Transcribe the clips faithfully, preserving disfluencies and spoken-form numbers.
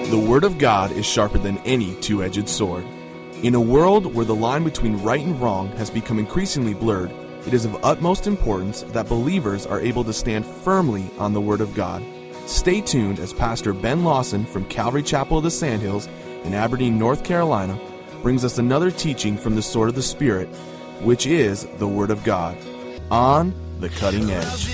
The Word of God is sharper than any two-edged sword. In a world where the line between right and wrong has become increasingly blurred, it is of utmost importance that believers are able to stand firmly on the Word of God. Stay tuned as Pastor Ben Lawson from Calvary Chapel of the Sandhills in Aberdeen, North Carolina, brings us another teaching from the Sword of the Spirit, which is the Word of God, on the cutting edge.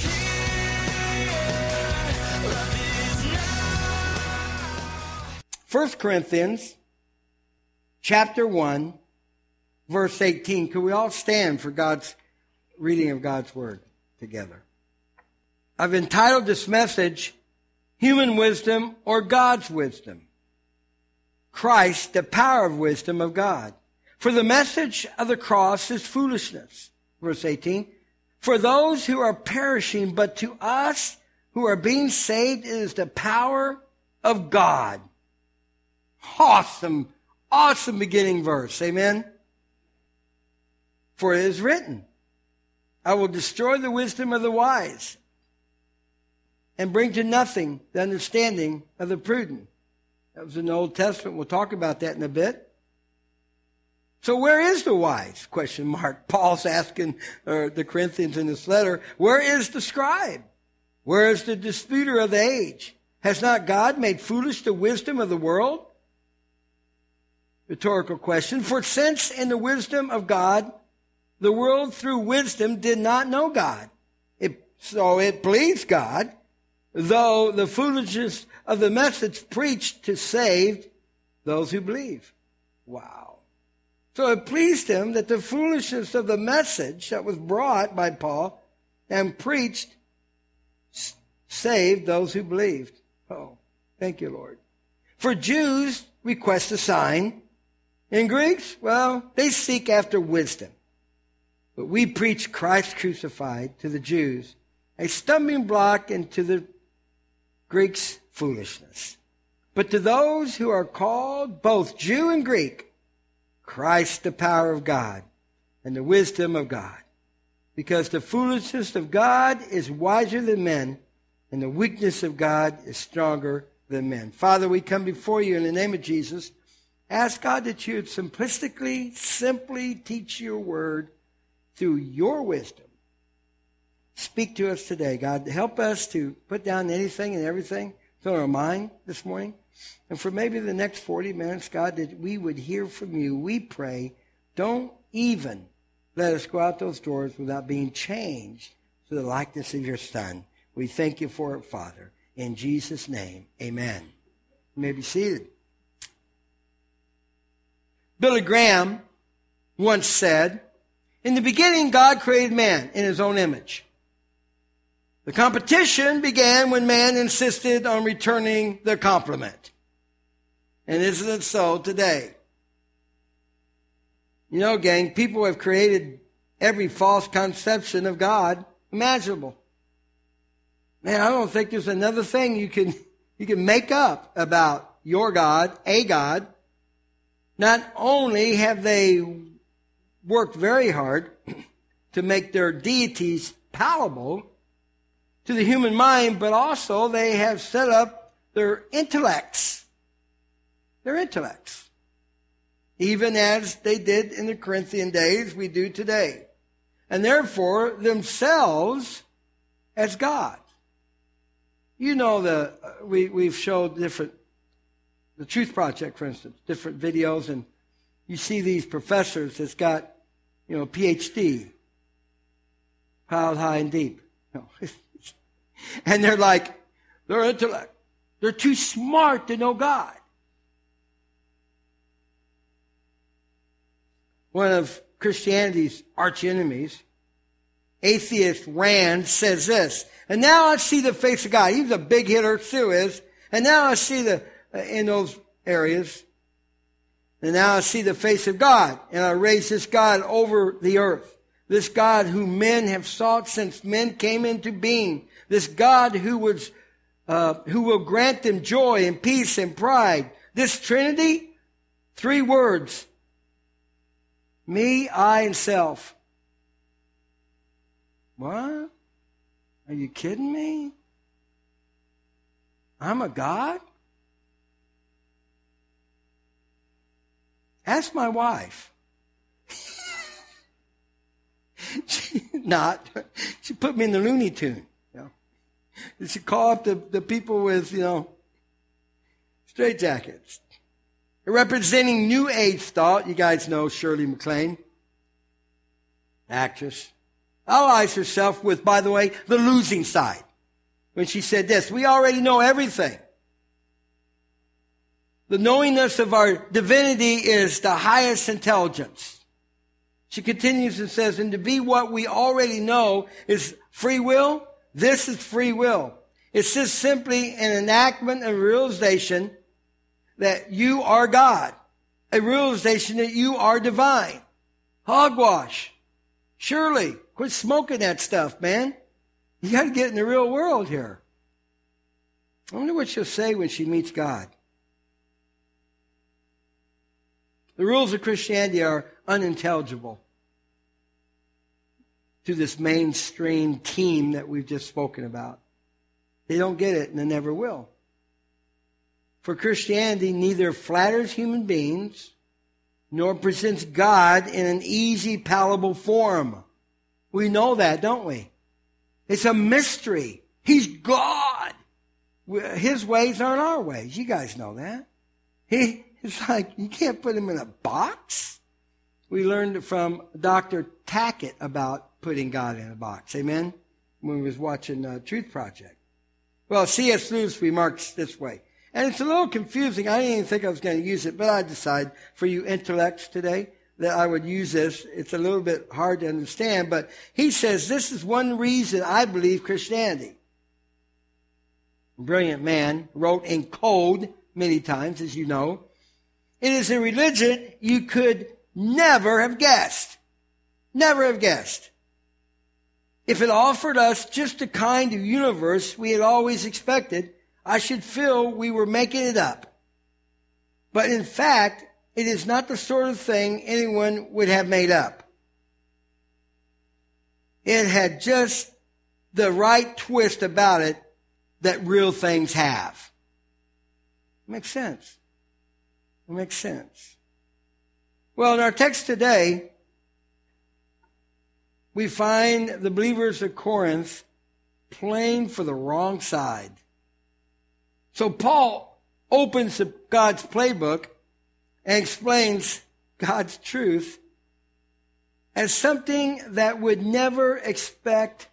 First Corinthians chapter one, verse eighteen. Could we all stand for God's reading of God's Word together? I've entitled this message, Human Wisdom or God's Wisdom. Christ, the power of wisdom of God. For the message of the cross is foolishness. Verse eighteen. For those who are perishing, but to us who are being saved, it is the power of God. Awesome, awesome beginning verse. Amen. For it is written, I will destroy the wisdom of the wise and bring to nothing the understanding of the prudent. That was in the Old Testament. We'll talk about that in a bit. So where is the wise? Question mark. Paul's asking uh, the Corinthians in this letter, where is the scribe? Where is the disputer of the age? Has not God made foolish the wisdom of the world? Rhetorical question. For since in the wisdom of God, the world through wisdom did not know God. It, so it pleased God, though the foolishness of the message preached to save those who believe. Wow. So it pleased him that the foolishness of the message that was brought by Paul and preached saved those who believed. Oh, thank you, Lord. For Jews request a sign. In Greeks, well, they seek after wisdom. But we preach Christ crucified to the Jews, a stumbling block, and to the Greeks, foolishness. But to those who are called, both Jew and Greek, Christ the power of God and the wisdom of God. Because the foolishness of God is wiser than men, and the weakness of God is stronger than men. Father, we come before you in the name of Jesus. Ask God that you would simplistically, simply teach your word through your wisdom. Speak to us today, God. Help us to put down anything and everything that's on our mind this morning. And for maybe the next forty minutes, God, that we would hear from you. We pray, don't even let us go out those doors without being changed to the likeness of your Son. We thank you for it, Father. In Jesus' name, amen. You may be seated. Billy Graham once said, in the beginning, God created man in his own image. The competition began when man insisted on returning the compliment. And isn't it so today? You know, gang, people have created every false conception of God imaginable. Man, I don't think there's another thing you can, you can make up about your God, a God. Not only have they worked very hard to make their deities palatable to the human mind, but also they have set up their intellects. Their intellects. Even as they did in the Corinthian days, we do today. And therefore, themselves as God. You know, the we, we've showed different, the Truth Project, for instance, different videos, and you see these professors that's got, you know, P H D, piled high and deep. No. And they're like, they're intellect. They're too smart to know God. One of Christianity's arch enemies, atheist Rand, says this, and now I see the face of God. He's a big hitter, Sue is. And now I see the, uh, in those areas, and now I see the face of God, and I raise this God over the earth. This God whom men have sought since men came into being. This God who was, uh, who will grant them joy and peace and pride. This Trinity, three words. Me, I, and self. What? Are you kidding me? I'm a God? Ask my wife. She not. She put me in the Looney Tune. You know. She called up the, the people with, you know, straitjackets. Representing New Age thought, you guys know Shirley MacLaine, actress, allies herself with, by the way, the losing side. When she said this, we already know everything. The knowingness of our divinity is the highest intelligence. She continues and says, and to be what we already know is free will. This is free will. It's just simply an enactment and realization that you are God. A realization that you are divine. Hogwash. Surely, quit smoking that stuff, man. You got to get in the real world here. I wonder what she'll say when she meets God. The rules of Christianity are unintelligible to this mainstream team that we've just spoken about. They don't get it, and they never will. For Christianity neither flatters human beings nor presents God in an easy, palatable form. We know that, don't we? It's a mystery. He's God. His ways aren't our ways. You guys know that. He, it's like you can't put him in a box. We learned from Doctor Tackett about putting God in a box. Amen? When we was watching uh, Truth Project. Well, C S Lewis remarks this way. And it's a little confusing. I didn't even think I was going to use it, but I decided for you intellects today that I would use this. It's a little bit hard to understand, but he says this is one reason I believe Christianity. A brilliant man, wrote in code many times, as you know. It is a religion you could never have guessed. Never have guessed. If it offered us just the kind of universe we had always expected, I should feel we were making it up. But in fact, it is not the sort of thing anyone would have made up. It had just the right twist about it that real things have. It makes sense. It makes sense. Well, in our text today, we find the believers of Corinth playing for the wrong side. So Paul opens God's playbook and explains God's truth as something that would never expect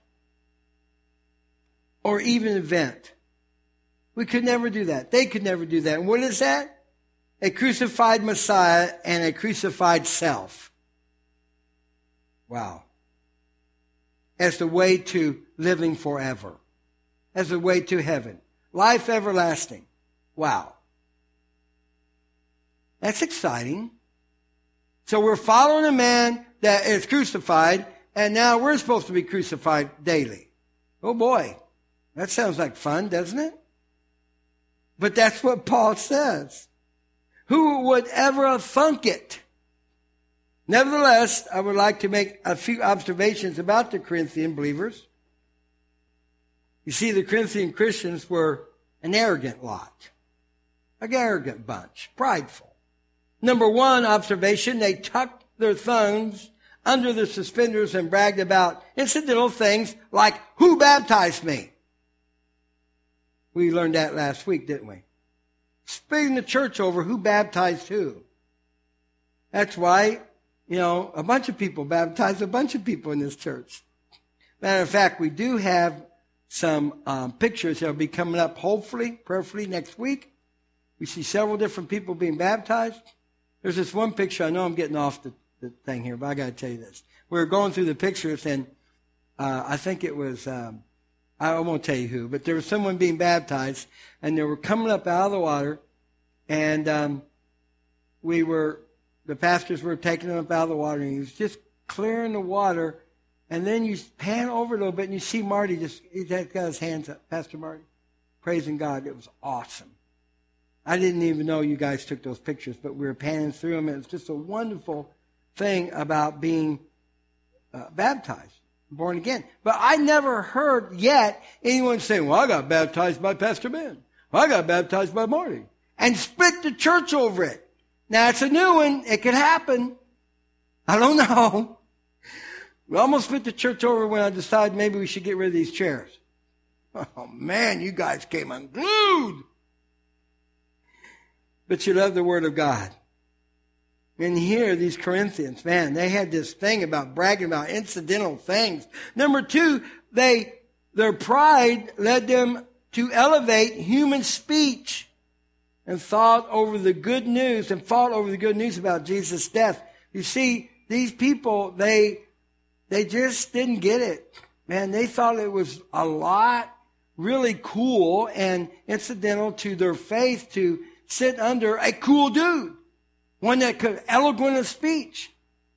or even invent. We could never do that. They could never do that. And what is that? A crucified Messiah and a crucified self. Wow. As the way to living forever. As the way to heaven. Life everlasting. Wow. That's exciting. So we're following a man that is crucified, and now we're supposed to be crucified daily. Oh boy. That sounds like fun, doesn't it? But that's what Paul says. Who would ever thunk it? Nevertheless, I would like to make a few observations about the Corinthian believers. You see, the Corinthian Christians were an arrogant lot. An arrogant bunch. Prideful. Number one observation, they tucked their thumbs under their suspenders and bragged about incidental things like, who baptized me? We learned that last week, didn't we? Splitting the church over who baptized who. That's why, you know, a bunch of people baptized a bunch of people in this church. Matter of fact, we do have some um, pictures that will be coming up, hopefully, prayerfully, next week. We see several different people being baptized. There's this one picture. I know I'm getting off the, the thing here, but I got to tell you this. We were going through the pictures, and uh, I think it was, um, I won't tell you who, but there was someone being baptized, and they were coming up out of the water, and um, we were, the pastors were taking them up out of the water, and he was just clearing the water. And then you pan over a little bit and you see Marty just, he's got his hands up, Pastor Marty, praising God. It was awesome. I didn't even know you guys took those pictures, but we were panning through them. It was just a wonderful thing about being uh, baptized, born again. But I never heard yet anyone saying, well, I got baptized by Pastor Ben. Well, I got baptized by Marty. And split the church over it. Now, it's a new one. It could happen. I don't know. We almost put the church over when I decided maybe we should get rid of these chairs. Oh, man, you guys came unglued. But you love the Word of God. And here, these Corinthians, man, they had this thing about bragging about incidental things. Number two, they their pride led them to elevate human speech and thought over the good news and fought over the good news about Jesus' death. You see, these people, they they just didn't get it. Man, they thought it was a lot really cool and incidental to their faith to sit under a cool dude. One that could eloquent of speech.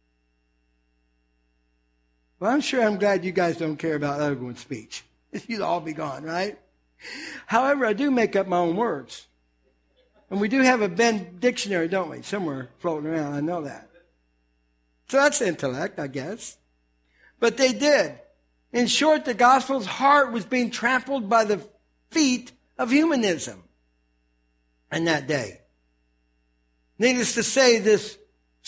Well, I'm sure I'm glad you guys don't care about eloquent speech. You'd all be gone, right? However, I do make up my own words. And we do have a Ben dictionary, don't we? Somewhere floating around. I know that. So that's intellect, I guess. But they did. In short, the gospel's heart was being trampled by the feet of humanism in that day. Needless to say, this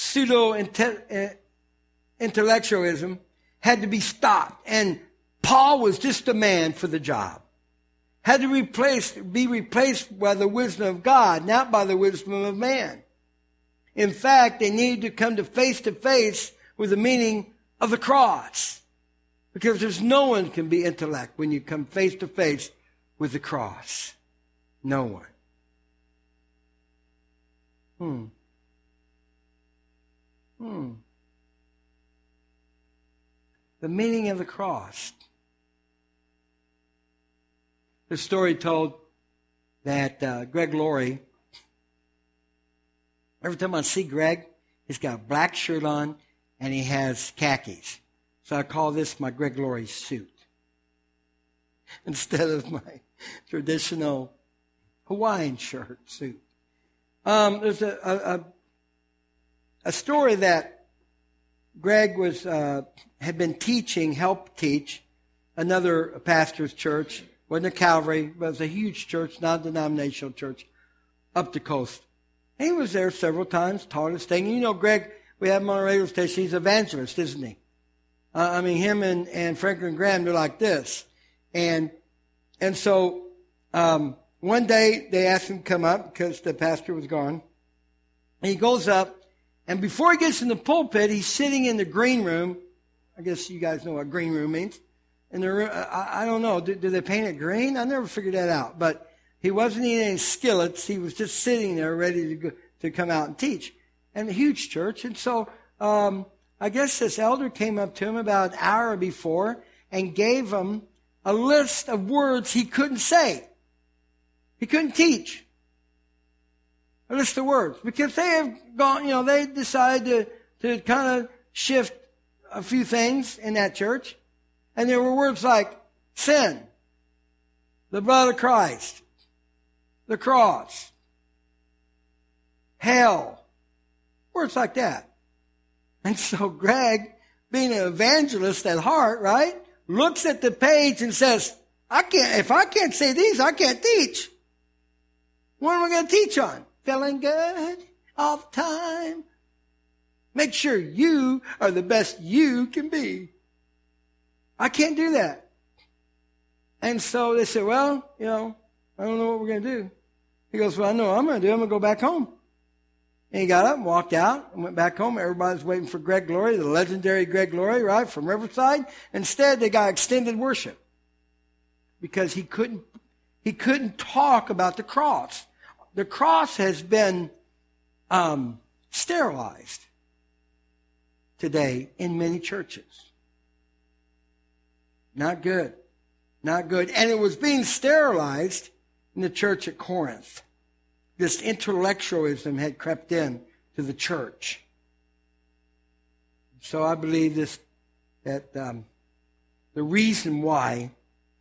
pseudo-intellectualism had to be stopped. And Paul was just a man for the job. Had to replace, be replaced by the wisdom of God, not by the wisdom of man. In fact, they needed to come to face to face with the meaning of the cross. Because there's no one can be intellect when you come face to face with the cross. No one. Hmm. Hmm. The meaning of the cross. The story told that uh, Greg Laurie, every time I see Greg, he's got a black shirt on and he has khakis. So I call this my Greg Laurie suit instead of my traditional Hawaiian shirt suit. Um, there's a, a, a story that Greg was uh, had been teaching, helped teach another pastor's church. Wasn't a Calvary, but it was a huge church, non-denominational church, up the coast. And he was there several times, taught us things. You know, Greg, we have him on a radio station. He's an evangelist, isn't he? Uh, I mean, him and, and Franklin Graham, they're like this. And and so um, one day they asked him to come up because the pastor was gone. And he goes up, and before he gets in the pulpit, he's sitting in the green room. I guess you guys know what green room means. And the, I, I don't know, do, do they paint it green? I never figured that out. But he wasn't eating any skillets. He was just sitting there ready to go, to come out and teach. And a huge church. And so um, I guess this elder came up to him about an hour before and gave him a list of words he couldn't say. He couldn't teach. A list of words. Because they have gone, you know, they decided to, to kind of shift a few things in that church. And there were words like sin, the blood of Christ, the cross, hell, words like that. And so Greg, being an evangelist at heart, right, looks at the page and says, I can't, if I can't say these, I can't teach. What am I going to teach on? Feeling good all the time. Make sure you are the best you can be. I can't do that. And so they said, well, you know, I don't know what we're going to do. He goes, well, I know what I'm going to do. I'm going to go back home. And he got up and walked out and went back home. Everybody's waiting for Greg Laurie, the legendary Greg Laurie, right, from Riverside. Instead, they got extended worship because he couldn't, he couldn't talk about the cross. The cross has been um, sterilized today in many churches. Not good. Not good. And it was being sterilized in the church at Corinth. This intellectualism had crept in to the church. So I believe this that um, the reason why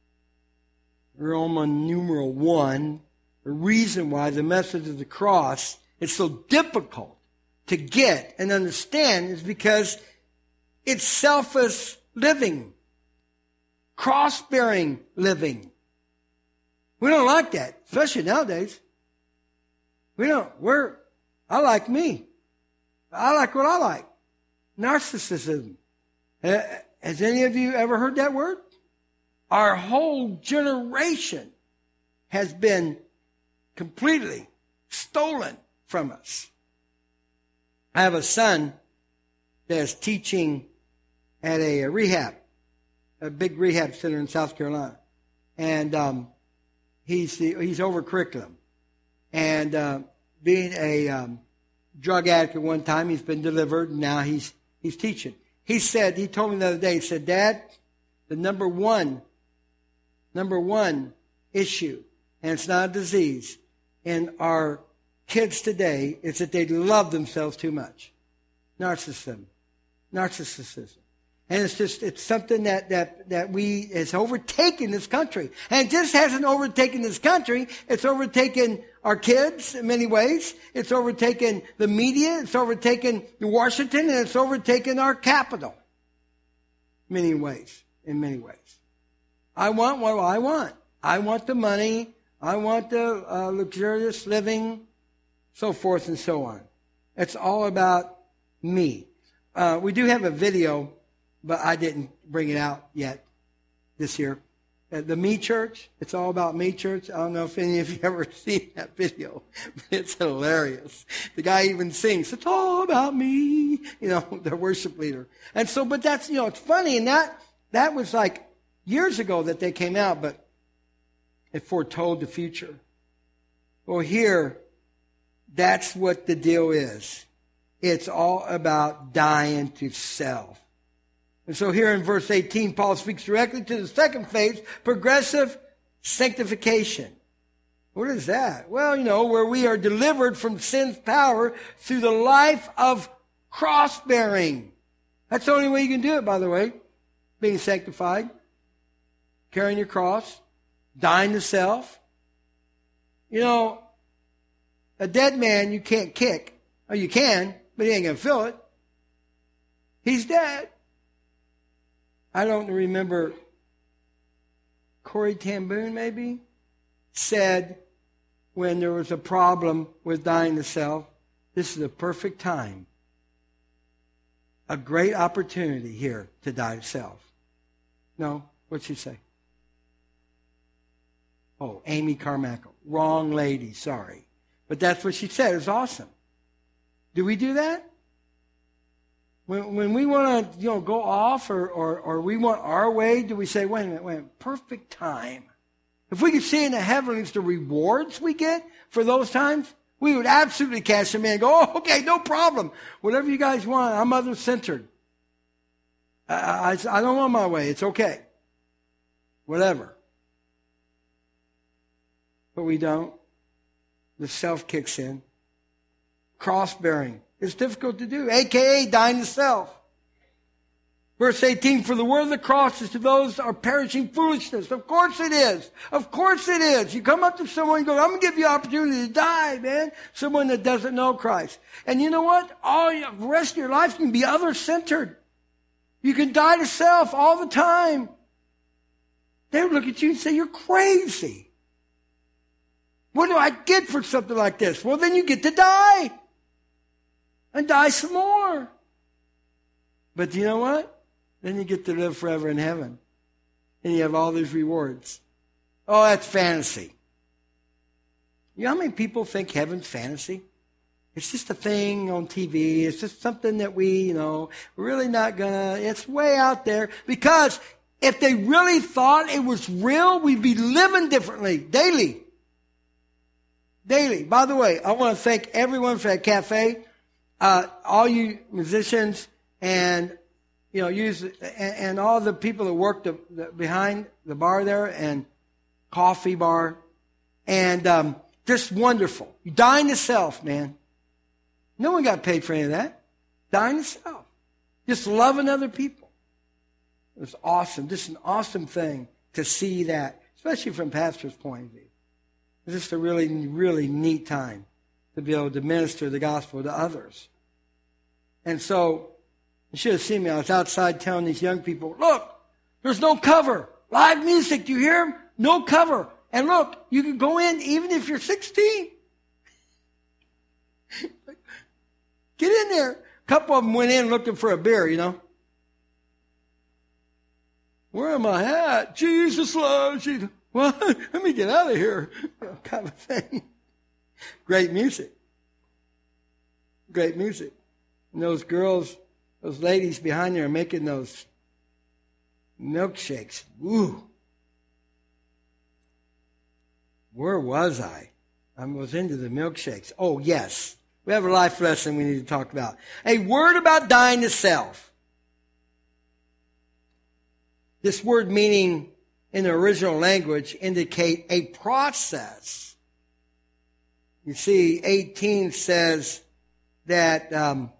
Roman numeral one, the reason why the message of the cross is so difficult to get and understand is because it's selfless living. Cross-bearing living. We don't like that, especially nowadays. We don't. We're, I like me. I like what I like. Narcissism. Uh, has any of you ever heard that word? Our whole generation has been completely stolen from us. I have a son that's teaching at a, a rehab, a big rehab center in South Carolina. And um, he's the, he's over curriculum. And uh, being a um, drug addict at one time, he's been delivered, and now he's he's teaching. He said, he told me the other day, he said, Dad, the number one, number one issue, and it's not a disease, in our kids today is that they love themselves too much. Narcissism. Narcissism. And it's just, it's something that, that, that we, has overtaken this country. And it just hasn't overtaken this country. It's overtaken our kids in many ways. It's overtaken the media. It's overtaken Washington. And it's overtaken our capital. Many ways. In many ways. I want what I want. I want the money. I want the uh, luxurious living, so forth and so on. It's all about me. Uh, we do have a video, but I didn't bring it out yet this year. Uh, the Me Church, it's all about Me Church. I don't know if any of you ever seen that video, but it's hilarious. The guy even sings, it's all about me, you know, the worship leader. And so, but that's, you know, it's funny, and that, that was like years ago that they came out, but it foretold the future. Well, here, that's what the deal is. It's all about dying to self. And so here in verse eighteen, Paul speaks directly to the second phase, progressive sanctification. What is that? Well, you know, where we are delivered from sin's power through the life of cross-bearing. That's the only way you can do it, by the way. Being sanctified. Carrying your cross. Dying to self. You know, a dead man you can't kick. Or you can, but he ain't going to feel it. He's dead. I don't remember, Corey Tamboon maybe, said when there was a problem with dying to self, this is a perfect time. A great opportunity here to die to self. No? What'd she say? Oh, Amy Carmichael. Wrong lady, sorry. But that's what she said. It was awesome. Do we do that? When, when we want to, you know, go off or, or, or we want our way, do we say, wait a minute, wait a minute, perfect time. If we could see in the heavens the rewards we get for those times, we would absolutely cash them in and go, oh, okay, no problem. Whatever you guys want, I'm other-centered. I, I, I don't want my way. It's okay. Whatever. But we don't. The self kicks in. Cross-bearing. It's difficult to do, a k a dying to self. Verse eighteen, for the word of the cross is to those that are perishing foolishness. Of course it is. Of course it is. You come up to someone and go, I'm going to give you an opportunity to die, man. Someone that doesn't know Christ. And you know what? All the rest of your life can be other-centered. You can die to self all the time. They would look at you and say, you're crazy. What do I get for something like this? Well, then you get to die. And die some more. But you know what? Then you get to live forever in heaven. And you have all these rewards. Oh, that's fantasy. You know how many people think heaven's fantasy? It's just a thing on T V. It's just something that we, you know, we're really not gonna, it's way out there. Because if they really thought it was real, we'd be living differently daily. Daily. By the way, I want to thank everyone for that cafe. Uh, all you musicians and, you know, use, and, and all the people that work the, the, behind the bar there and coffee bar. And, um, just wonderful. You dying to self, man. No one got paid for any of that. Dying to self. Just loving other people. It was awesome. Just an awesome thing to see that, especially from pastor's point of view. It was just a really, really neat time to be able to minister the gospel to others. And so, you should have seen me. I was outside telling these young people, look, there's no cover. Live music, do you hear them? No cover. And look, you can go in even if you're sixteen. Get in there. A couple of them went in looking for a beer, you know. Where am I at? Jesus loves you. Well, let me get out of here. Kind of thing. Great music. Great music. And those girls, those ladies behind there are making those milkshakes. Woo. Where was I? I was into the milkshakes. Oh, yes. We have a life lesson we need to talk about. A word about dying to self. This word meaning in the original language indicate a process. You see, eighteen says that, um,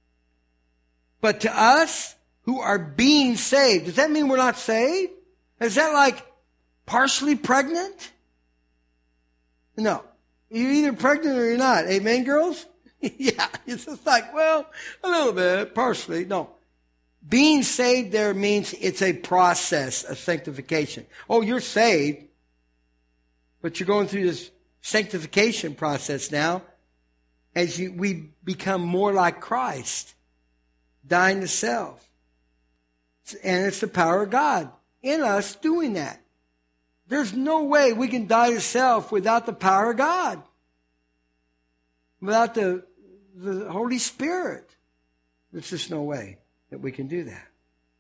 but to us who are being saved, does that mean we're not saved? Is that like partially pregnant? No. You're either pregnant or you're not. Amen, girls? Yeah. It's just like, well, a little bit, partially. No. Being saved there means it's a process of sanctification. Oh, you're saved, but you're going through this sanctification process now as you, we become more like Christ, dying to self. And it's the power of God in us doing that. There's no way we can die to self without the power of God, without the, the Holy Spirit. There's just no way that we can do that.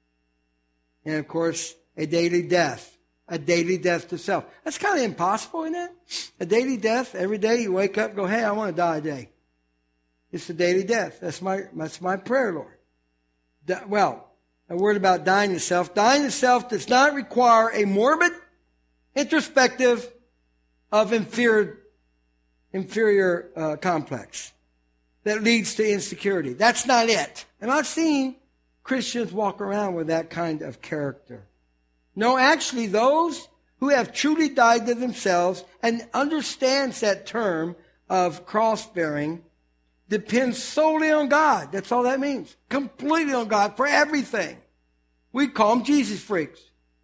And of course, a daily death. A daily death to self. That's kind of impossible, isn't it? A daily death. Every day you wake up and go, hey, I want to die today. It's a daily death. That's my, that's my prayer, Lord. Well, a word about dying to self. Dying to self does not require a morbid introspective of inferior, inferior uh, complex that leads to insecurity. That's not it. And I've seen Christians walk around with that kind of character. No, actually, those who have truly died to themselves and understands that term of cross-bearing depends solely on God. That's all that means. Completely on God for everything. We call them Jesus freaks.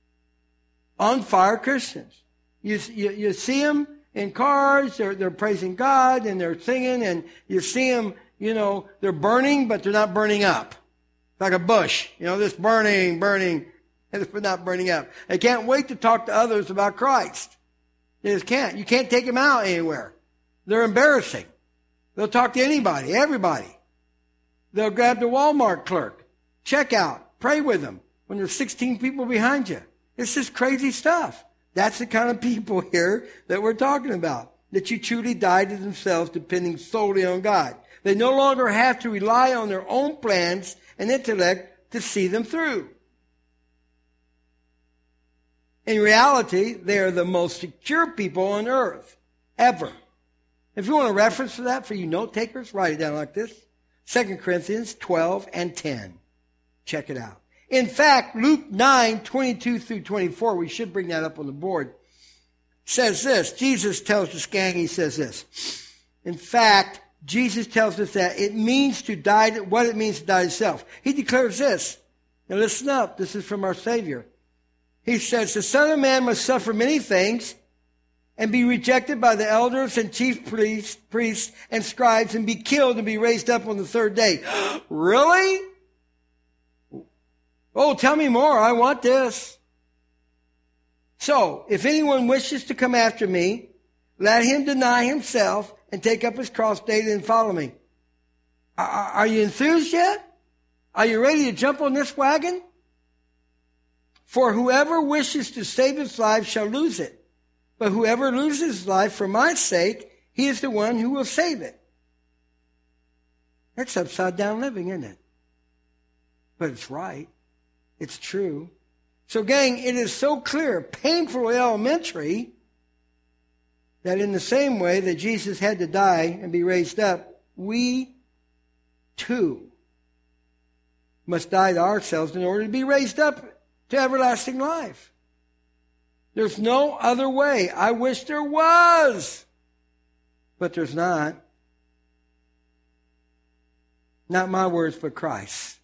On fire Christians. You, you, you see them in cars, they're, they're praising God and they're singing, and you see them, you know, they're burning, but they're not burning up. It's like a bush, you know, just burning, burning, but not burning up. They can't wait to talk to others about Christ. They just can't. You can't take them out anywhere. They're embarrassing. They'll talk to anybody, everybody. They'll grab the Walmart clerk, check out, pray with them when there's sixteen people behind you. It's just crazy stuff. That's the kind of people here that we're talking about. That you truly die to themselves depending solely on God. They no longer have to rely on their own plans and intellect to see them through. In reality, they are the most secure people on earth, ever. If you want a reference for that, for you note takers, write it down like this. Second Corinthians twelve and ten. Check it out. In fact, Luke nine, twenty-two through twenty-four, we should bring that up on the board, says this. Jesus tells this gang, he says this. In fact, Jesus tells us that it means to die, to, what it means to die to self. He declares this. Now listen up. This is from our Savior. He says, the Son of Man must suffer many things and be rejected by the elders and chief priests, priests and scribes and be killed and be raised up on the third day. Really? Oh, tell me more. I want this. So, if anyone wishes to come after me, let him deny himself and take up his cross daily and follow me. Are, are you enthused yet? Are you ready to jump on this wagon? For whoever wishes to save his life shall lose it. But whoever loses his life for my sake, he is the one who will save it. That's upside down living, isn't it? But it's right. It's true. So, gang, it is so clear, painfully elementary, that in the same way that Jesus had to die and be raised up, we too must die to ourselves in order to be raised up to everlasting life. There's no other way. I wish there was, but there's not. Not my words, but Christ.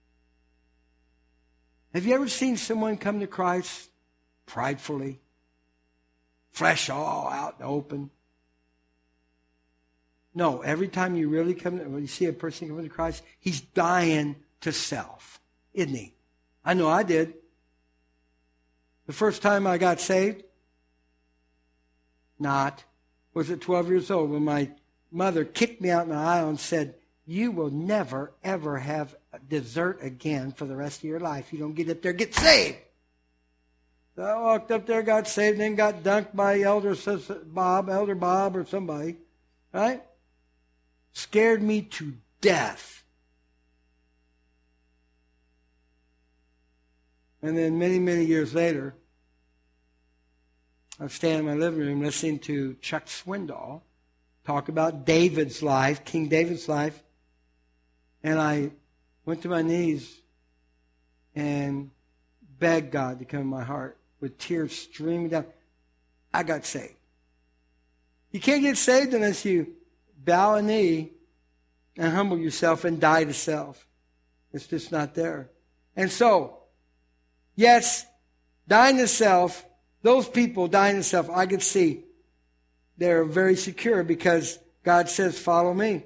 Have you ever seen someone come to Christ pridefully, flesh all out in the open? No, every time you really come, when you see a person coming to Christ, he's dying to self, isn't he? I know I did. The first time I got saved, not, was at twelve years old when my mother kicked me out in the aisle and said, you will never, ever have dessert again for the rest of your life. You don't get up there, get saved. So I walked up there, got saved, and then got dunked by Elder Bob, Elder Bob or somebody, right? Scared me to death. And then many, many years later, I was standing in my living room listening to Chuck Swindoll talk about David's life, King David's life. And I went to my knees and begged God to come in my heart with tears streaming down. I got saved. You can't get saved unless you bow a knee and humble yourself and die to self. It's just not there. And so, yes, dying to self, those people dying to self, I could see they're very secure because God says, follow me.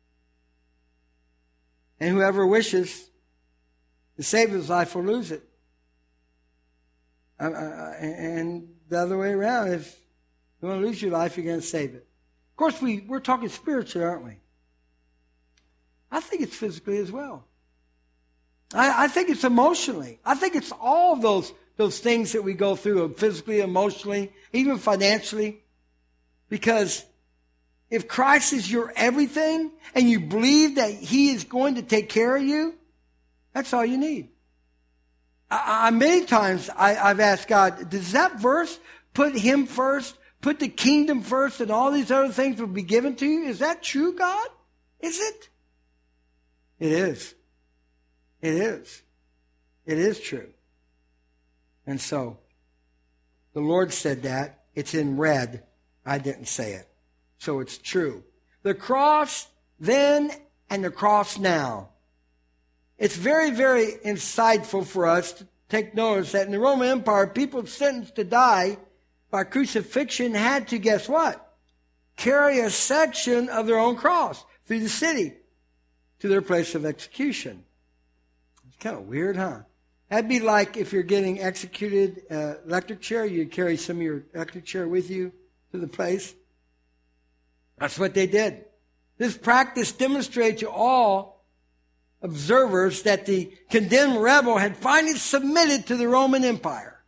And whoever wishes to save his life will lose it. Uh, uh, and the other way around, if you want to lose your life, you're going to save it. Of course, we, we're talking spiritually, aren't we? I think it's physically as well. I, I think it's emotionally. I think it's all those, those things that we go through, physically, emotionally, even financially. Because if Christ is your everything and you believe that he is going to take care of you, that's all you need. I, I, many times I, I've asked God, does that verse put him first, put the kingdom first, and all these other things will be given to you? Is that true, God? Is it? It is. It is. It is true. And so, the Lord said that. It's in red. I didn't say it. So it's true. The cross then and the cross now. It's very, very insightful for us to take notice that in the Roman Empire, people sentenced to die by crucifixion had to, guess what? Carry a section of their own cross through the city to their place of execution. It's kind of weird, huh? That'd be like if you're getting executed uh, electric chair, you'd carry some of your electric chair with you to the place. That's what they did. This practice demonstrated to all observers that the condemned rebel had finally submitted to the Roman Empire.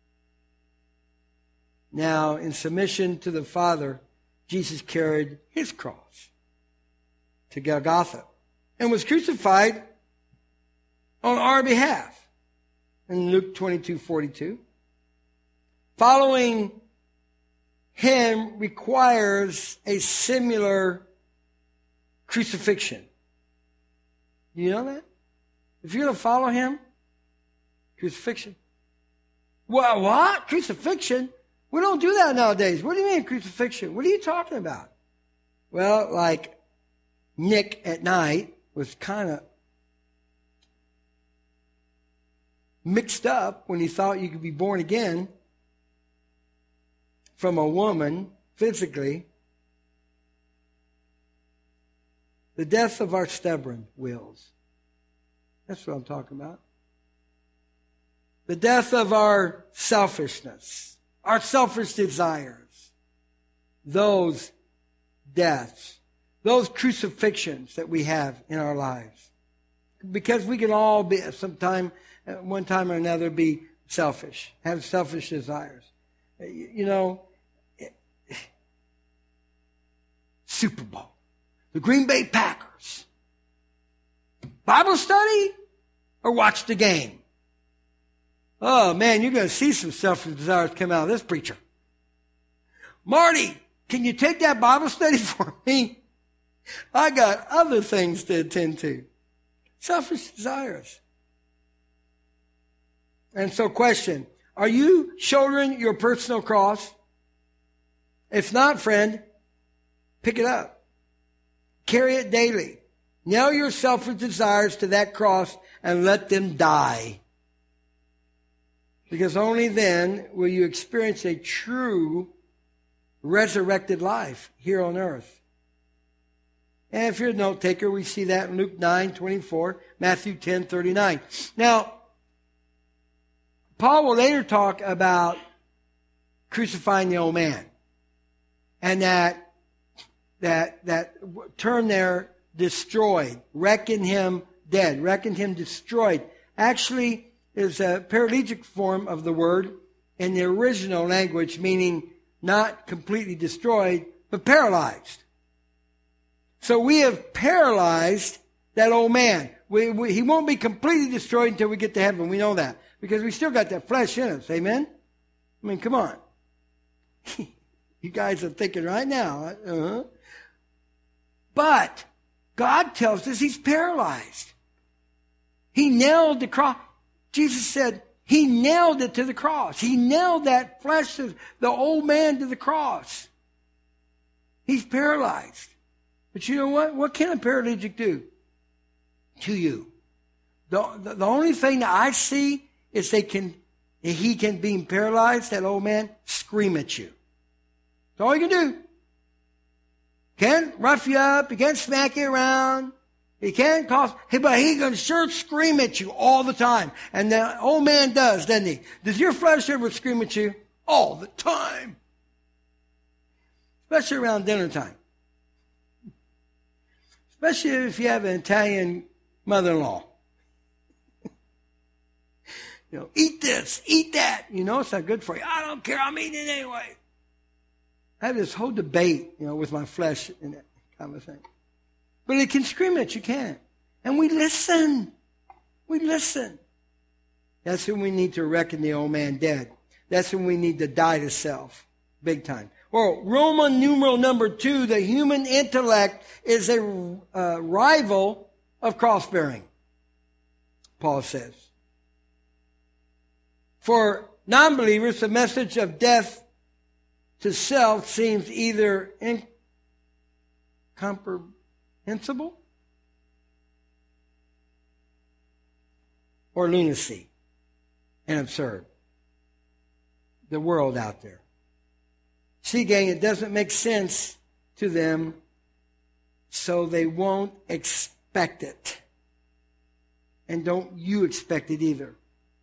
Now, in submission to the Father, Jesus carried his cross to Golgotha and was crucified on our behalf. In Luke twenty-two forty-two. Following him requires a similar crucifixion. You know that? If you're going to follow him, crucifixion. Well, what? Crucifixion? We don't do that nowadays. What do you mean crucifixion? What are you talking about? Well, like Nick at night was kind of mixed up when he thought you could be born again from a woman physically. The death of our stubborn wills. That's what I'm talking about. The death of our selfishness, our selfish desires. Those deaths, those crucifixions that we have in our lives. Because we can all be, sometime, at one time or another, be selfish, have selfish desires. You know, Super Bowl, the Green Bay Packers, Bible study, or watch the game. Oh man, you're going to see some selfish desires come out of this preacher. Marty, can you take that Bible study for me? I got other things to attend to. Selfish desires. And so question, are you shouldering your personal cross? If not, friend, pick it up. Carry it daily. Nail your selfish desires to that cross and let them die. Because only then will you experience a true resurrected life here on earth. And if you're a note taker, we see that in Luke nine twenty-four, Matthew ten thirty-nine. Now, Paul will later talk about crucifying the old man. And that, that, that term there, destroyed, reckon him dead, reckon him destroyed, actually is a paralegic form of the word in the original language, meaning not completely destroyed, but paralyzed. So we have paralyzed that old man. We, we, he won't be completely destroyed until we get to heaven. We know that. Because we still got that flesh in us. Amen? I mean, come on. You guys are thinking right now. Uh-huh. But God tells us he's paralyzed. He nailed the cross. Jesus said he nailed it to the cross. He nailed that flesh, to the old man, to the cross. He's paralyzed. But you know what? What can a paralytic do to you? The, the, the only thing that I see is they can, he can, being paralyzed, that old man, scream at you. That's all he can do. Can't rough you up. He can't smack you around. He can't cause, but he can sure scream at you all the time. And the old man does, doesn't he? Does your flesh ever scream at you? All the time. Especially around dinner time. Especially if you have an Italian mother-in-law. You know, eat this, eat that. You know, it's not good for you. I don't care. I'm eating it anyway. I have this whole debate, you know, with my flesh and that kind of thing. But it can scream at you, can't it? And we listen. We listen. That's when we need to reckon the old man dead. That's when we need to die to self. Big time. Well, Roman numeral number two, the human intellect is a uh, rival of cross-bearing, Paul says. For non-believers, the message of death to self seems either incomprehensible or lunacy and absurd. The world out there. See, gang, it doesn't make sense to them, so they won't expect it. And don't you expect it either.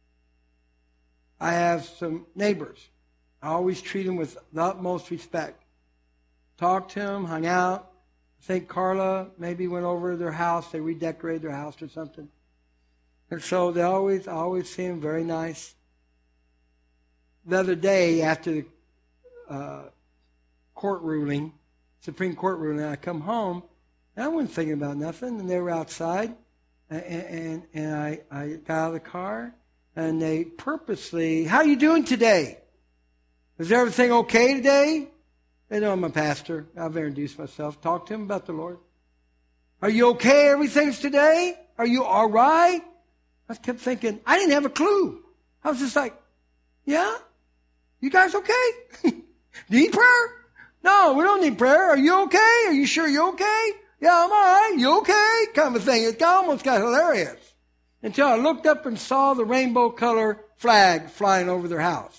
I have some neighbors. I always treat them with the utmost respect. Talked to them, hung out. I think Carla maybe went over to their house. They redecorated their house or something. And so they always, I always see them very nice. The other day, after the uh, court ruling, Supreme Court ruling, I come home, and I wasn't thinking about nothing, and they were outside, and, and, and I, I got out of the car, and they purposely, how are you doing today? Is everything okay today? They know I'm a pastor. I've introduced myself. Talk to them about the Lord. Are you okay? Everything's today? Are you all right? I kept thinking, I didn't have a clue. I was just like, yeah? You guys okay? Need prayer? No, we don't need prayer. Are you okay? Are you sure you're okay? Yeah, I'm all right. You okay? Kind of a thing. It almost got hilarious. Until I looked up and saw the rainbow color flag flying over their house.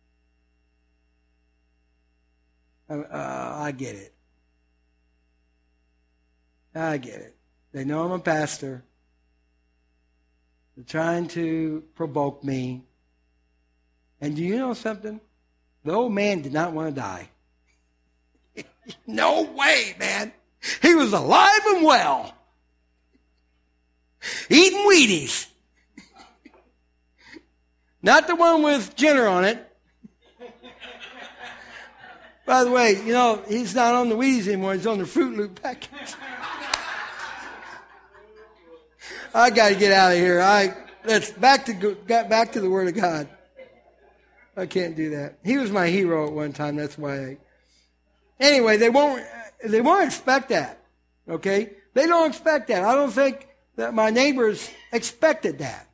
Uh, uh, I get it. I get it. They know I'm a pastor. They're trying to provoke me. And do you know something? The old man did not want to die. No way, man. He was alive and well. Eating Wheaties. Not the one with Jenner on it. By the way, you know, he's not on the Wheaties anymore. He's on the Fruit Loop packets. I got to get out of here. I let's back to got back to the Word of God. I can't do that. He was my hero at one time. That's why. I, anyway, they won't. They won't expect that. Okay, they don't expect that. I don't think that my neighbors expected that.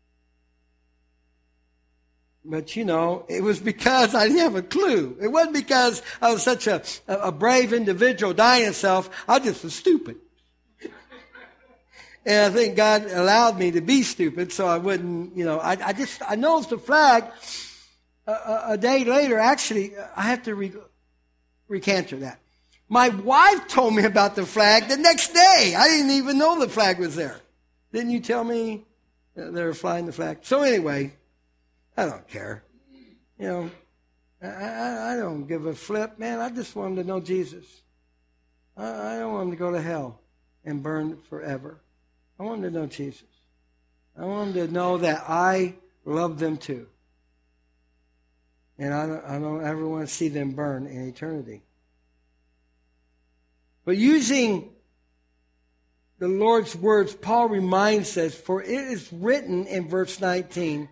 But, you know, it was because I didn't have a clue. It wasn't because I was such a, a brave individual dying of self. I just was stupid. And I think God allowed me to be stupid so I wouldn't, you know, I, I just, I noticed the flag a, a, a day later. Actually, I have to re, recanter that. My wife told me about the flag the next day. I didn't even know the flag was there. Didn't you tell me they were flying the flag? So anyway, I don't care. You know, I, I, I don't give a flip. Man, I just want them to know Jesus. I, I don't want them to go to hell and burn forever. I want them to know Jesus. I want them to know that I love them too. And I don't, I don't ever want to see them burn in eternity. But using the Lord's words, Paul reminds us, for it is written in verse nineteen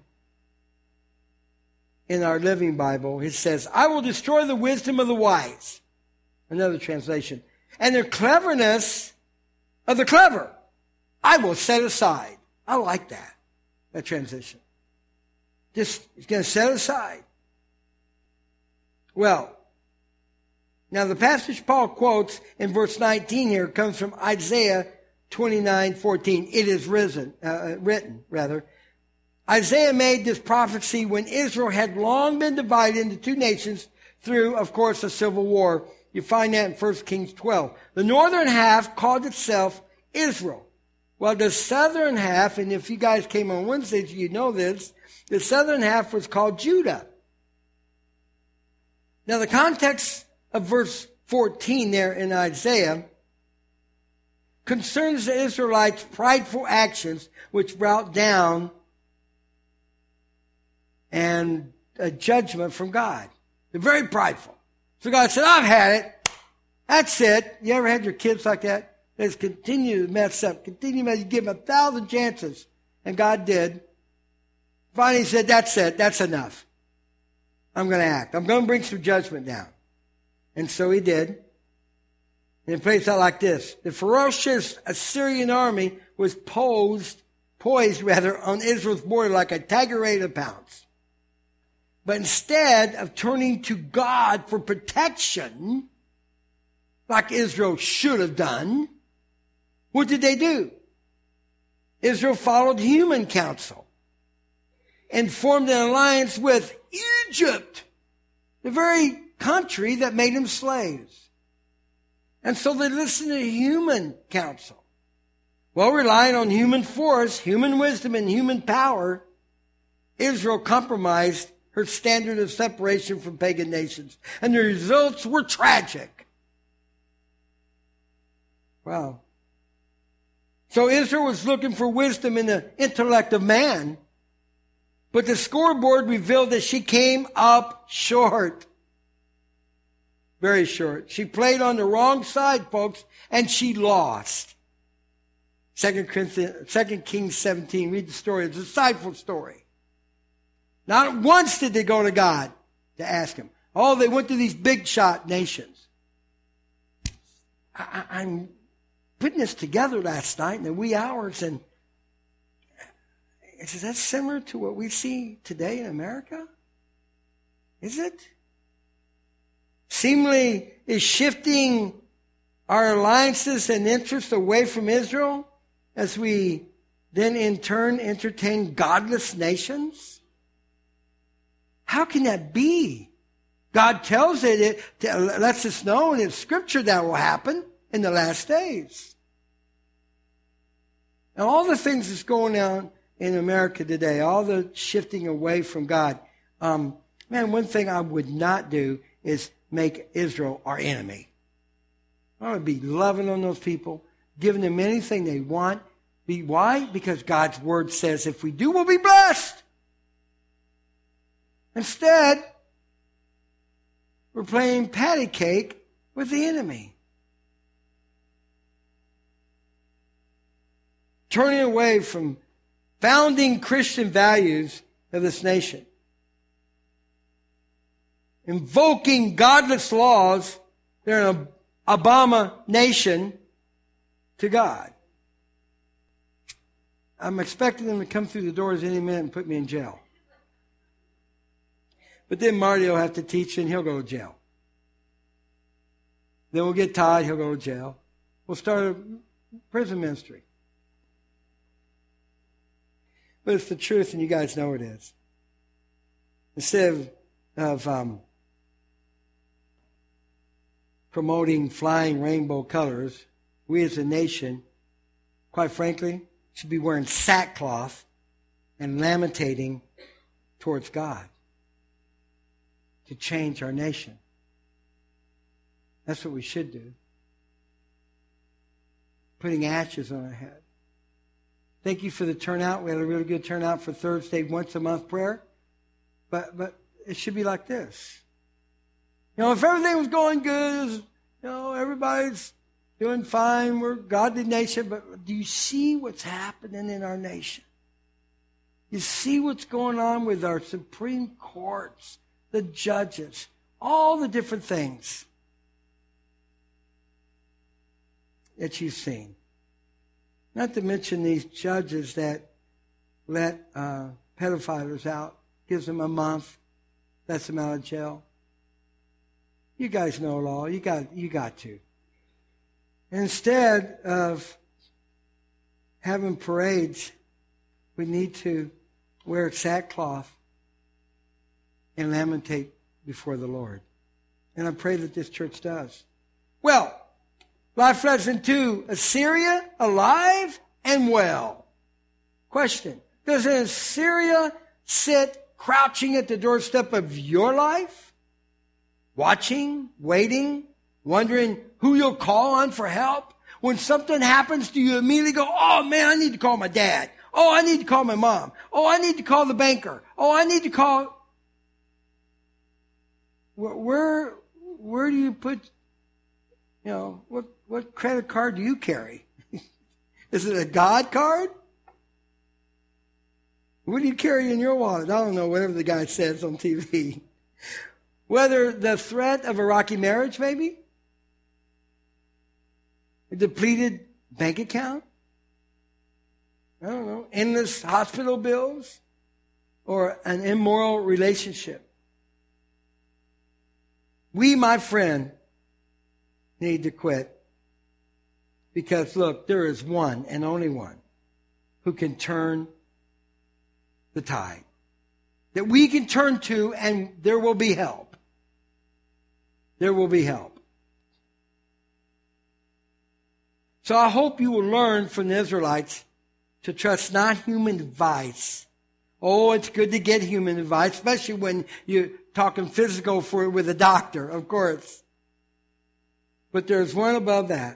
in our Living Bible, it says, I will destroy the wisdom of the wise. Another translation. And the cleverness of the clever I will set aside. I like that, that transition. Just, it's going to set aside. Well, now the passage Paul quotes in verse nineteen here comes from Isaiah twenty-nine fourteen. It is risen, uh, written, rather. Isaiah made this prophecy when Israel had long been divided into two nations through, of course, a civil war. You find that in First Kings twelve. The northern half called itself Israel. Well, the southern half, and if you guys came on Wednesdays, you know this, the southern half was called Judah. Now, the context of verse fourteen there in Isaiah concerns the Israelites' prideful actions which brought down and a judgment from God. They're very prideful. So God said, I've had it. That's it. You ever had your kids like that? They just continue to mess up. Continue to mess up. You give them a thousand chances. And God did. Finally he said, that's it. That's enough. I'm going to act. I'm going to bring some judgment down. And so he did. And it plays out like this. The ferocious Assyrian army was posed, poised rather, on Israel's border like a tiger ready to pounce. But instead of turning to God for protection, like Israel should have done, what did they do? Israel followed human counsel and formed an alliance with Egypt, the very country that made them slaves. And so they listened to human counsel. Well, relying on human force, human wisdom, and human power, Israel compromised her standard of separation from pagan nations. And the results were tragic. Wow. So Israel was looking for wisdom in the intellect of man. But the scoreboard revealed that she came up short. Very short. She played on the wrong side, folks, and she lost. Second Kings seventeen, read the story. It's a insightful story. Not once did they go to God to ask him. Oh, they went to these big shot nations. I, I'm putting this together last night in the wee hours, and is that similar to what we see today in America? Is it? Seemingly is shifting our alliances and interests away from Israel as we then in turn entertain godless nations? How can that be? God tells it, it lets us know in Scripture that will happen in the last days. And all the things that's going on in America today, all the shifting away from God. Um, man, one thing I would not do is make Israel our enemy. I would be loving on those people, giving them anything they want. Be, why? Because God's Word says if we do, we'll be blessed. Instead, we're playing patty cake with the enemy. Turning away from founding Christian values of this nation. Invoking godless laws that are an abomination to God. I'm expecting them to come through the doors any minute and put me in jail. But then Marty will have to teach and he'll go to jail. Then we'll get Todd, he'll go to jail. We'll start a prison ministry. But it's the truth, and you guys know it is. Instead of, of um, promoting flying rainbow colors, we as a nation, quite frankly, should be wearing sackcloth and lamentating towards God to change our nation. That's what we should do. Putting ashes on our head. Thank you for the turnout. We had a really good turnout for Thursday once a month prayer. But but it should be like this. You know, if everything was going good, you know, everybody's doing fine, we're a godly nation, but do you see what's happening in our nation? You see what's going on with our Supreme Courts, the judges, all the different things that you've seen. Not to mention these judges that let uh, pedophiles out, gives them a month, lets them out of jail. You guys know law. You got, you got to. Instead of having parades, we need to wear sackcloth and lamentate before the Lord. And I pray that this church does. Well, life lesson two, Assyria alive and well. Question, does Assyria sit crouching at the doorstep of your life? Watching, waiting, wondering who you'll call on for help? When something happens, do you immediately go, oh man, I need to call my dad. Oh, I need to call my mom. Oh, I need to call the banker. Oh, I need to call... Where, where, where do you put, you know, what, what credit card do you carry? Is it a God card? What do you carry in your wallet? I don't know, whatever the guy says on T V. Whether the threat of a rocky marriage, maybe? A depleted bank account? I don't know. Endless hospital bills? Or an immoral relationship? We, my friend, need to quit. Because, look, there is one and only one who can turn the tide. That we can turn to, and there will be help. There will be help. So I hope you will learn from the Israelites to trust not human advice. Oh, it's good to get human advice, especially when you're talking physical for with a doctor, of course. But there's one above that.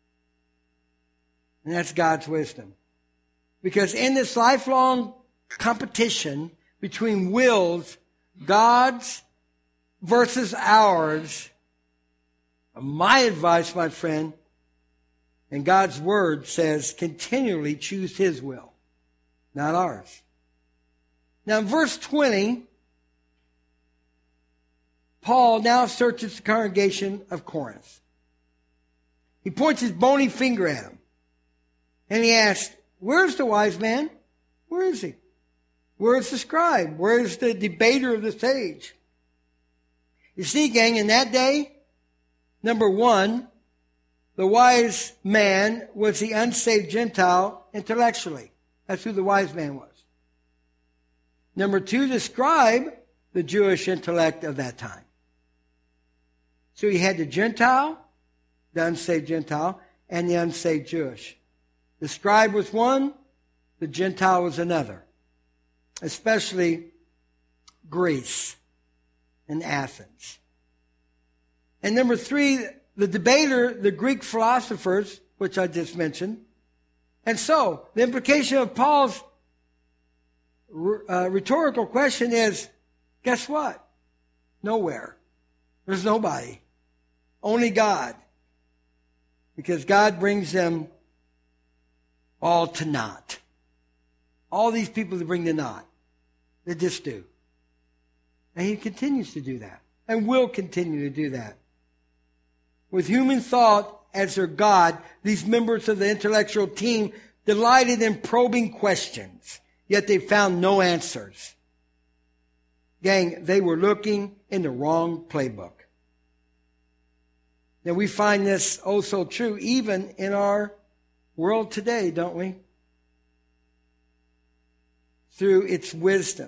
And that's God's wisdom. Because in this lifelong competition between wills, God's versus ours, my advice, my friend, and God's word says continually choose his will, not ours. Now in verse twenty, Paul now searches the congregation of Corinth. He points his bony finger at him. And he asks, where's the wise man? Where is he? Where's the scribe? Where's the debater of this age? You see, gang, in that day, number one, the wise man was the unsaved Gentile intellectually. That's who the wise man was. Number two, the scribe, the Jewish intellect of that time. So you had the Gentile, the unsaved Gentile, and the unsaved Jewish. The scribe was one, the Gentile was another. Especially Greece and Athens. And number three, the debater, the Greek philosophers, which I just mentioned. And so, the implication of Paul's uh, rhetorical question is, guess what? Nowhere. There's nobody. Only God. Because God brings them all to naught. All these people that bring to naught. They just do. And he continues to do that. And will continue to do that. With human thought as their God, these members of the intellectual team delighted in probing questions, yet they found no answers. Gang, they were looking in the wrong playbook. Now we find this oh so true even in our world today, don't we? Through its wisdom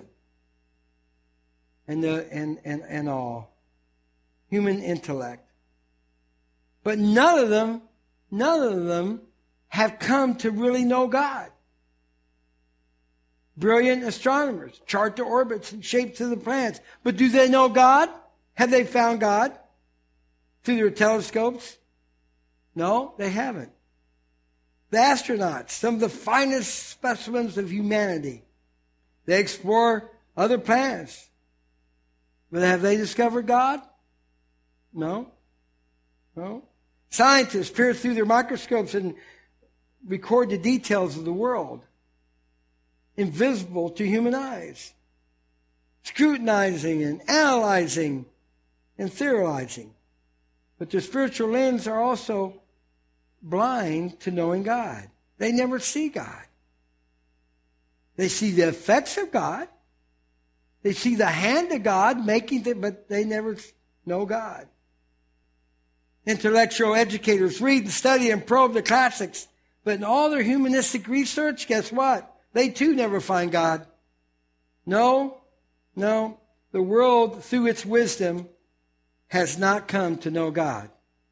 and the and, and, and all. Human intellect. But none of them, none of them have come to really know God. Brilliant astronomers chart the orbits and shapes of the planets. But do they know God? Have they found God through their telescopes? No, they haven't. The astronauts, some of the finest specimens of humanity, they explore other planets. But have they discovered God? No. No. Scientists peer through their microscopes and record the details of the world, invisible to human eyes, scrutinizing and analyzing and theorizing. But their spiritual lens are also blind to knowing God. They never see God. They see the effects of God. They see the hand of God making them, but they never know God. Intellectual educators read and study and probe the classics, but in all their humanistic research, guess what? They too never find God. No, no. The world, through its wisdom, has not come to know God.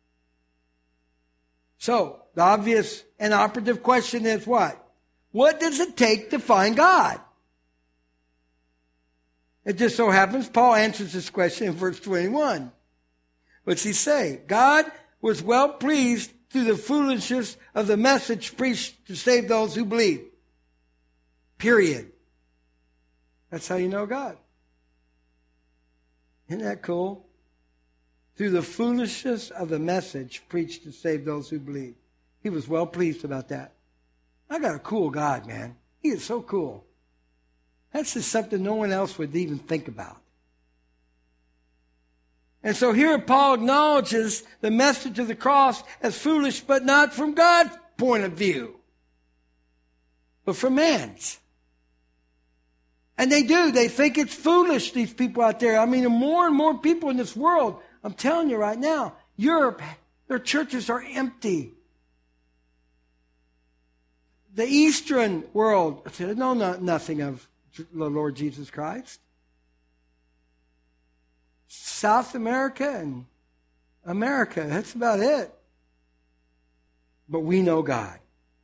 So, the obvious and operative question is what? What does it take to find God? It just so happens Paul answers this question in verse twenty-one. What's he say? God was well pleased through the foolishness of the message preached to save those who believe. Period. That's how you know God. Isn't that cool? Through the foolishness of the message preached to save those who believe. He was well pleased about that. I got a cool God, man. He is so cool. That's just something no one else would even think about. And so here Paul acknowledges the message of the cross as foolish, but not from God's point of view, but from man's. And they do. They think it's foolish, these people out there. I mean, more and more people in this world, I'm telling you right now, Europe, their churches are empty. The Eastern world, they know nothing of the Lord Jesus Christ. South America and America, that's about it. But we know God.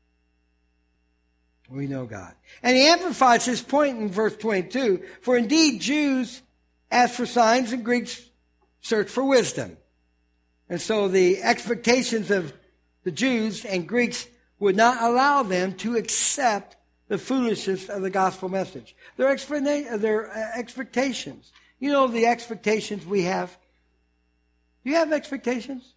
We know God. And he amplifies his point in verse twenty-two. For indeed, Jews ask for signs and Greeks search for wisdom. And so the expectations of the Jews and Greeks would not allow them to accept the foolishness of the gospel message. Their, their expectations. You know the expectations we have? Do you have expectations?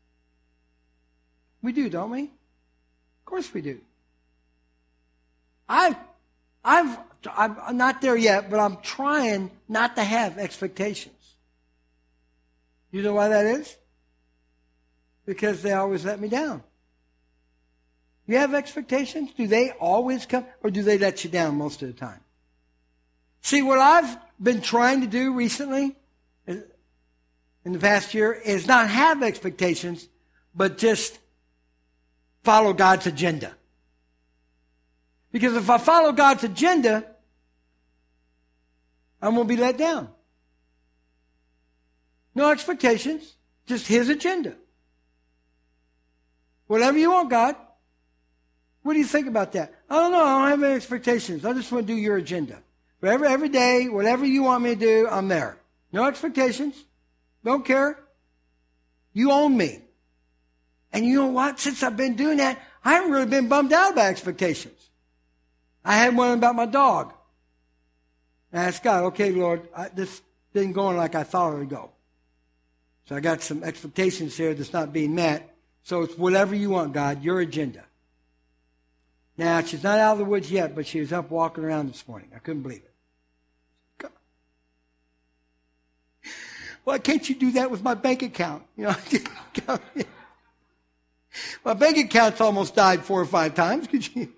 We do, don't we? Of course we do. I've, I've, I'm not there yet, but I'm trying not to have expectations. You know why that is? Because they always let me down. You have expectations? Do they always come, or do they let you down most of the time? See, what I've been trying to do recently, in the past year, is not have expectations, but just follow God's agenda. Because if I follow God's agenda, I'm going to be let down. No expectations, just His agenda. Whatever you want, God. What do you think about that? I don't know. I don't have any expectations. I just want to do your agenda. Whatever, every day, whatever you want me to do, I'm there. No expectations. Don't care. You own me. And you know what? Since I've been doing that, I haven't really been bummed out about expectations. I had one about my dog. And I asked God, okay, Lord, I, this didn't go like I thought it would go. So I got some expectations here that's not being met. So it's whatever you want, God, your agenda. Now, she's not out of the woods yet, but she was up walking around this morning. I couldn't believe it. God. Why can't you do that with my bank account? You know, my bank account's almost died four or five times. Could you?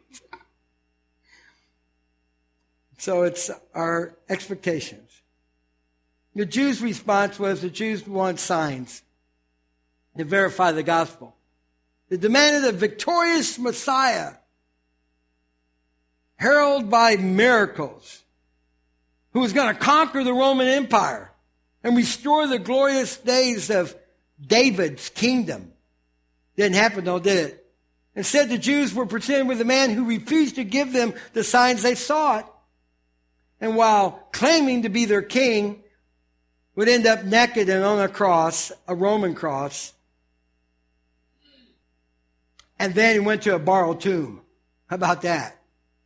So it's our expectations. The Jews' response was the Jews want signs to verify the gospel. They demanded a victorious Messiah, heralded by miracles, who was going to conquer the Roman Empire and restore the glorious days of David's kingdom Didn't happen though, did it? Instead, the Jews were presented with a man who refused to give them the signs they sought. And while claiming to be their king, would end up naked and on a cross, a Roman cross. And then he went to a borrowed tomb. How about that?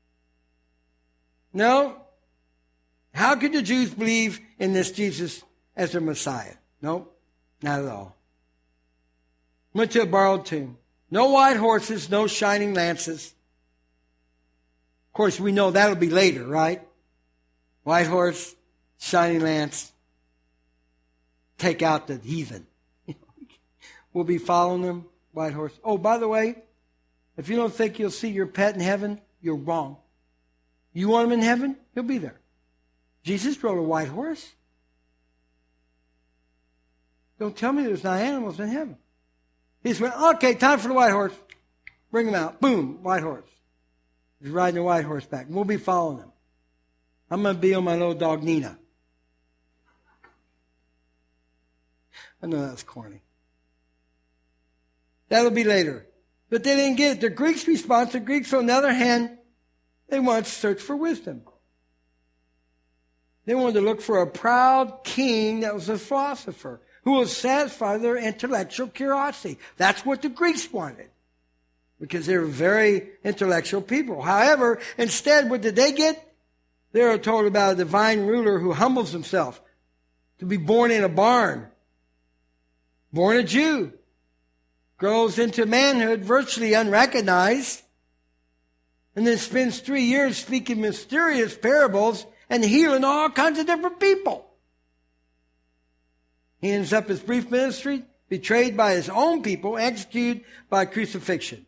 No. How could the Jews believe in this Jesus as their Messiah? No, not at all. Went to a borrowed tomb. No white horses, no shining lances. Of course, we know that'll be later, right? White horse, shining lance. Take out the heathen. We'll be following them, white horse. Oh, by the way, if you don't think you'll see your pet in heaven, you're wrong. You want him in heaven? He'll be there. Jesus rode a white horse. Don't tell me there's not animals in heaven. He just went, okay, time for the white horse. Bring him out. Boom, white horse. He's riding the white horse back. We'll be following him. I'm going to be on my little dog, Nina. I know that's corny. That'll be later. But they didn't get it. The Greeks' response, the Greeks, on the other hand, they wanted to search for wisdom. They wanted to look for a proud king that was a philosopher who will satisfy their intellectual curiosity. That's what the Greeks wanted, because they were very intellectual people. However, instead, what did they get? They were told about a divine ruler who humbles himself to be born in a barn, born a Jew, grows into manhood virtually unrecognized, and then spends three years speaking mysterious parables and healing all kinds of different people. He ends up his brief ministry, betrayed by his own people, executed by crucifixion.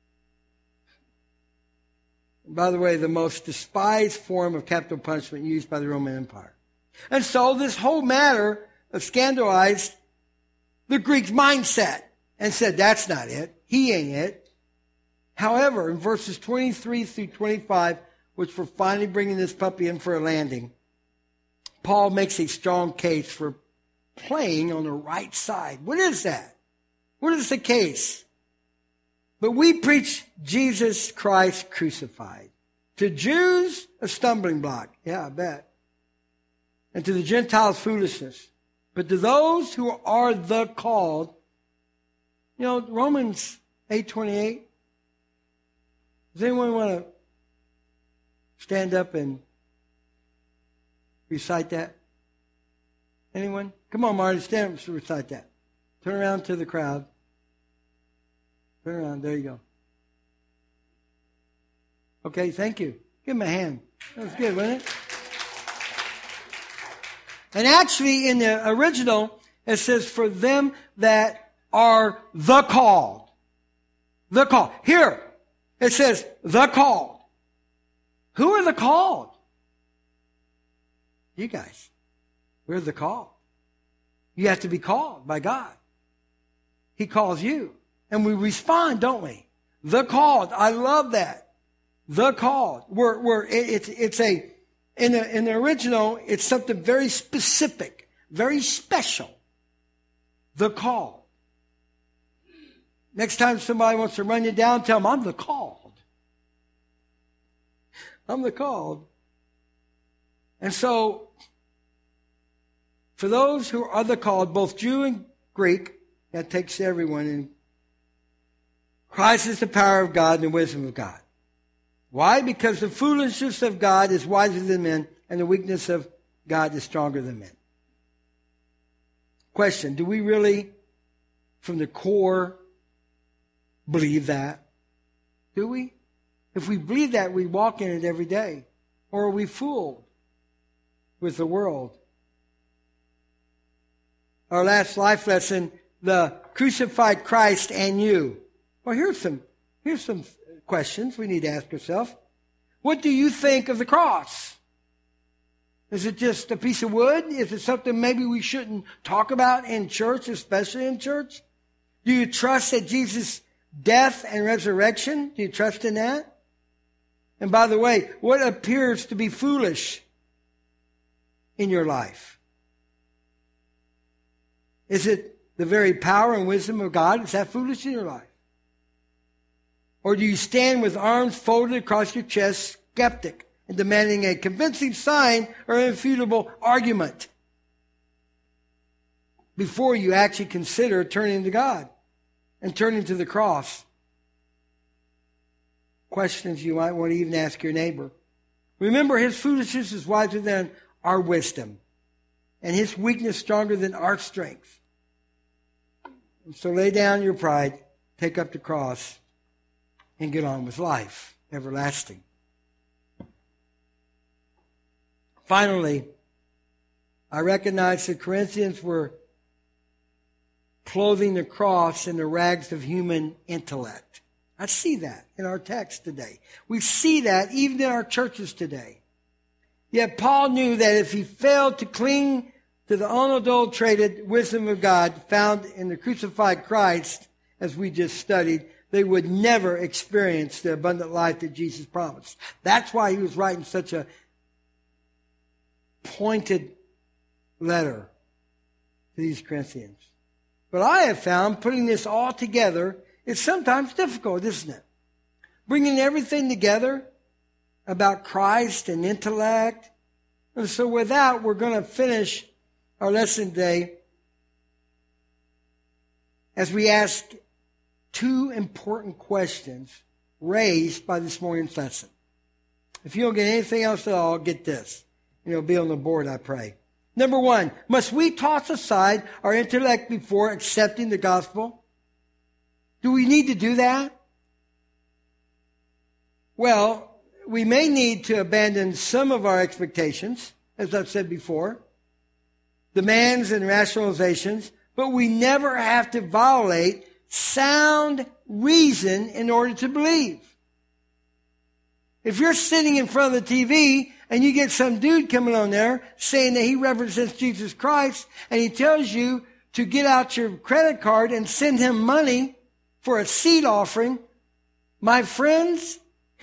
And by the way, the most despised form of capital punishment used by the Roman Empire. And so this whole matter scandalized the Greek mindset and said, that's not it. He ain't it. However, in verses twenty-three through twenty-five, which we're finally bringing this puppy in for a landing, Paul makes a strong case for playing on the right side. What is that? What is the case? But we preach Jesus Christ crucified. To Jews, a stumbling block. Yeah, I bet. And to the Gentiles, foolishness. But to those who are the called, you know, Romans eight twenty-eight. Does anyone want to stand up and recite that? Anyone? Come on, Marty, stand up and recite that. Turn around to the crowd. Turn around. There you go. Okay, thank you. Give him a hand. That was good, wasn't it? And actually, in the original, it says, for them that are the called. The called. Here, it says, the called. Who are the called? You guys. We're the called. You have to be called by God. He calls you. And we respond, don't we? The called. I love that. The called. We're, we're, it's, it's a, in the, in the original, it's something very specific, very special. The called. Next time somebody wants to run you down, tell them, I'm the called. I'm the called. And so, for those who are the called, both Jew and Greek, that takes everyone, and Christ is the power of God and the wisdom of God. Why? Because the foolishness of God is wiser than men, and the weakness of God is stronger than men. Question, do we really, from the core, believe that? Do we? If we believe that, we walk in it every day. Or are we fooled with the world? Our last life lesson, the crucified Christ and you. Well, here's some, here's some questions we need to ask ourselves. What do you think of the cross? Is it just a piece of wood? Is it something maybe we shouldn't talk about in church, especially in church? Do you trust that Jesus' death and resurrection? Do you trust in that? And by the way, what appears to be foolish in your life? Is it the very power and wisdom of God? Is that foolish in your life? Or do you stand with arms folded across your chest, skeptic, and demanding a convincing sign or irrefutable argument before you actually consider turning to God and turning to the cross? Questions you might want to even ask your neighbor. Remember, his foolishness is wiser than our wisdom, and his weakness stronger than our strength. And so lay down your pride, take up the cross, and get on with life, everlasting. Finally, I recognize the Corinthians were clothing the cross in the rags of human intellect. I see that in our text today. We see that even in our churches today. Yet Paul knew that if he failed to cling to the unadulterated wisdom of God found in the crucified Christ, as we just studied, they would never experience the abundant life that Jesus promised. That's why he was writing such a pointed letter to these Corinthians. But I have found putting this all together is sometimes difficult, isn't it? Bringing everything together about Christ and intellect. And so with that, we're going to finish our lesson today as we ask two important questions raised by this morning's lesson. If you don't get anything else at all, get this. And it'll be on the board, I pray. Number one, must we toss aside our intellect before accepting the gospel? Do we need to do that? Well, we may need to abandon some of our expectations, as I've said before, demands and rationalizations, but we never have to violate sound reason in order to believe. If you're sitting in front of the T V and you get some dude coming on there saying that he represents Jesus Christ and he tells you to get out your credit card and send him money for a seed offering, my friends,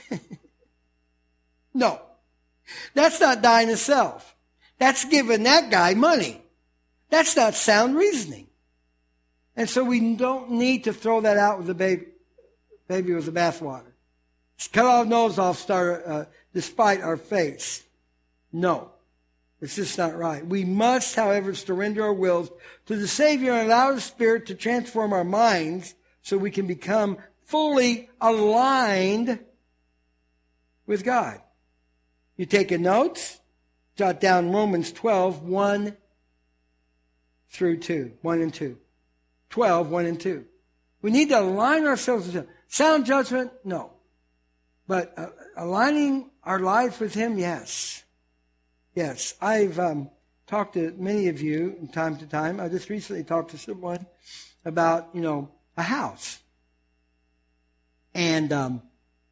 no. That's not dying to self. That's giving that guy money. That's not sound reasoning. And so we don't need to throw that out with the baby, baby with the bathwater. Cut our nose off start, uh, despite our faith. No. It's just not right. We must, however, surrender our wills to the Savior and allow the Spirit to transform our minds so we can become fully aligned with God. You take a note, jot down Romans twelve, one through two. one and two. twelve, one and two. We need to align ourselves with Him. Sound judgment? No. But uh, aligning our lives with Him, yes. Yes. I've um, talked to many of you from time to time. I just recently talked to someone about, you know, a house. And um,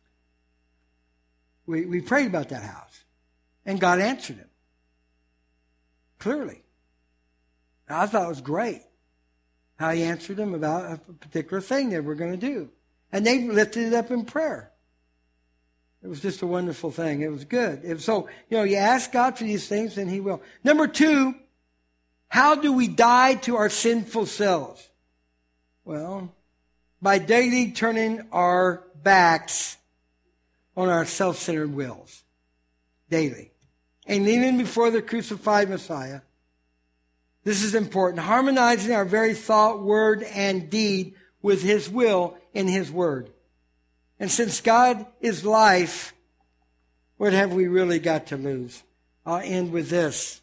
we, we prayed about that house. And God answered him. Clearly. And I thought it was great how He answered him about a particular thing that we're going to do. And they lifted it up in prayer. It was just a wonderful thing. It was good. It was so, you know, you ask God for these things and He will. Number two, how do we die to our sinful selves? Well, by daily turning our backs on our self-centered wills. Daily. And kneeling before the crucified Messiah. This is important. Harmonizing our very thought, word, and deed with His will in His word. And since God is life, what have we really got to lose? I'll end with this.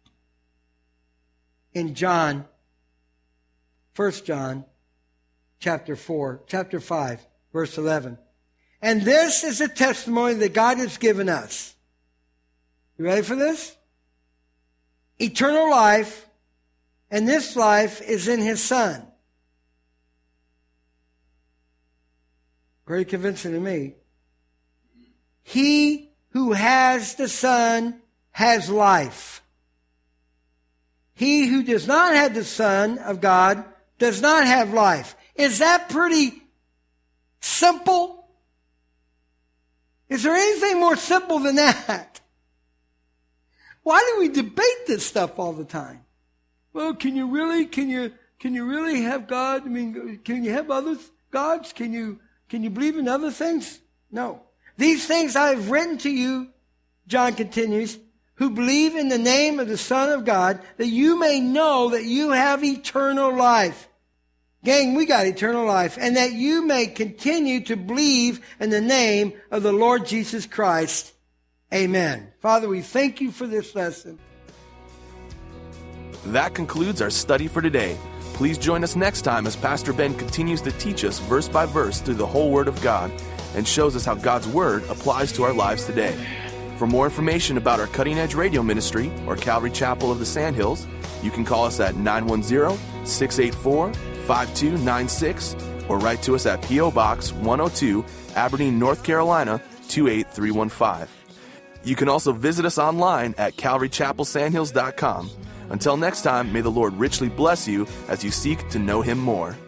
In John, First John, chapter four, chapter five, verse eleven. And this is a testimony that God has given us. You ready for this? Eternal life, and this life is in His Son. Very convincing to me. He who has the Son has life. He who does not have the Son of God does not have life. Is that pretty simple? Is there anything more simple than that? Why do we debate this stuff all the time? Well, can you really, can you, can you really have God? I mean, can you have other gods? Can you Can you believe in other things? No. These things I have written to you, John continues, who believe in the name of the Son of God, that you may know that you have eternal life. Gang, we got eternal life. And that you may continue to believe in the name of the Lord Jesus Christ. Amen. Father, we thank you for this lesson. That concludes our study for today. Please join us next time as Pastor Ben continues to teach us verse by verse through the whole Word of God and shows us how God's Word applies to our lives today. For more information about our Cutting Edge Radio Ministry or Calvary Chapel of the Sandhills, you can call us at nine one zero, six eight four, five two nine six or write to us at P O Box one oh two, Aberdeen, North Carolina two eight three one five. You can also visit us online at calvary chapel sandhills dot com. Until next time, may the Lord richly bless you as you seek to know Him more.